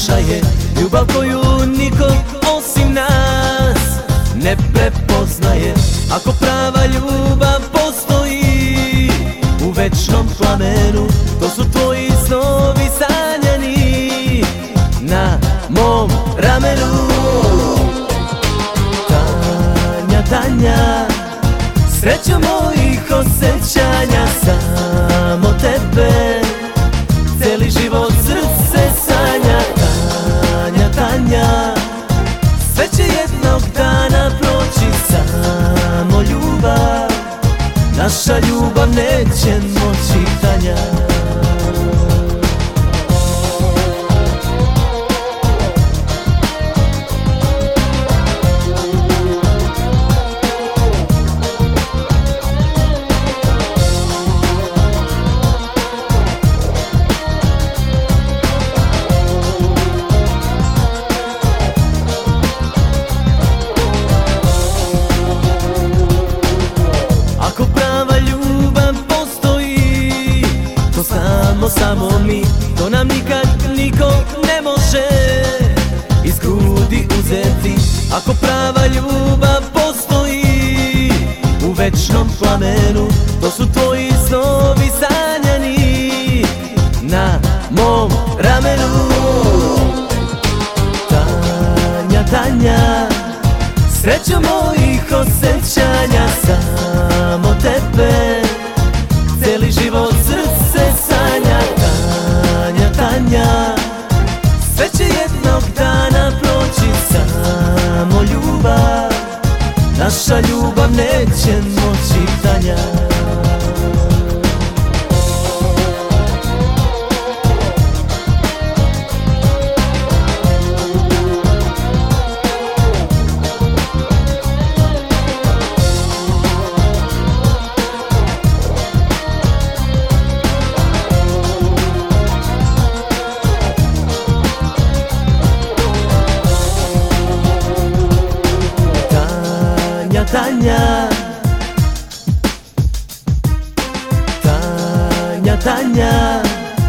naša je ljubav koju niko osim nas ne prepoznaje. Ako prava ljubav postoji u večnom plamenu, to su tvoji snovi sanjani na mom ramenu. Tanja, Tanja, srećo mojih osjećanja, samo tebe cijeli život srce sanja. Tanja, Tanja, sve će jednog dana proći, samo ljubav, naša ljubav neće moći, Tanja. Samo mi, to nam nikad niko ne može iz grudi uzeti. Ako prava ljubav postoji u večnom plamenu, to su tvoji snovi sanjani na mom ramenu. Tanja, Tanja, srećo mojih osjećanja, samo tebe cijeli život srce sanja. Tanja, Tanja, sve će jednog dana proći, samo ljubav, naša ljubav neće moći, Tanja. Tanja, Tanja, Tanja,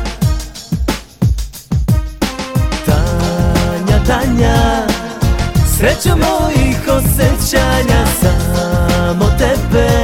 Tanja, Tanja, srećo mojih osjećanja, samo tebe